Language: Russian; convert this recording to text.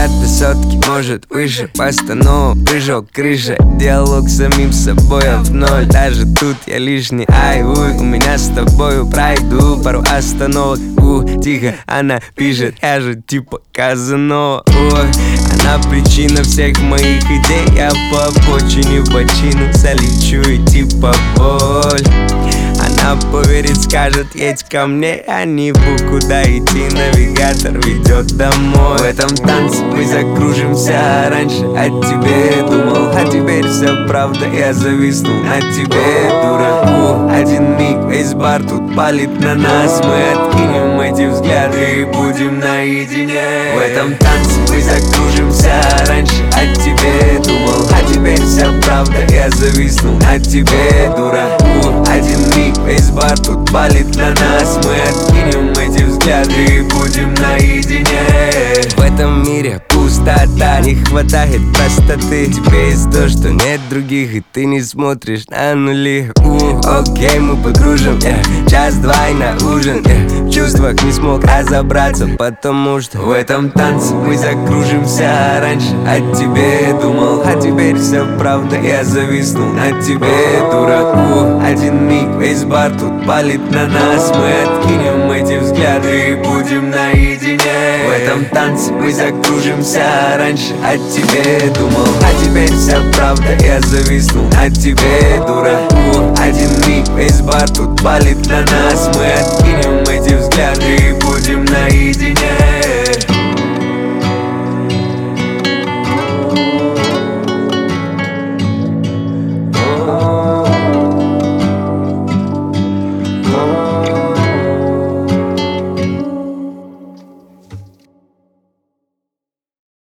до сотки, может выше. Постанова, прыжок, крыша. Диалог с самим собой, а в ноль. Даже тут я лишний, ай, уй. У меня с тобою пройду пару остановок. Тихо, она пишет, я же типа Казанова. Ой, она причина всех моих идей. Я по обочине в бочину залечу и типа боль. Она поверит, скажет, едь ко мне. Я не буду куда идти, навигатор ведет домой. В этом танце мы закружимся. Раньше о тебе думал, а теперь вся правда. Я зависну на тебе, дураку. Один миг, весь бар тут палит на нас. Мы откинем эти взгляды и будем наедине. В этом танце мы закружимся. Раньше о тебе думал, а теперь вся правда. Я зависну на тебе, дураку. Один миг, весь бар тут палит на нас. Мы откинем эти взгляды и будем наедине. В этом мире пустота, не хватает простоты. Тебе есть то, что нет других, и ты не смотришь на нули. Окей, мы подружим, час-два и на ужин. В чувствах не смог разобраться, потому что в этом танце мы закружимся. Раньше о тебе думал, а теперь вся правда. Я зависну на тебе, дураку. Один миг, весь бар тут палит на нас. Мы откинем эти взгляды и будем наедине. В этом танце мы закружимся. Раньше о тебе думал, а теперь вся правда. Я зависну на тебе, дураку. Один миг, весь бар тут палит на нас. Мы откинем эти взгляды и будем наедине.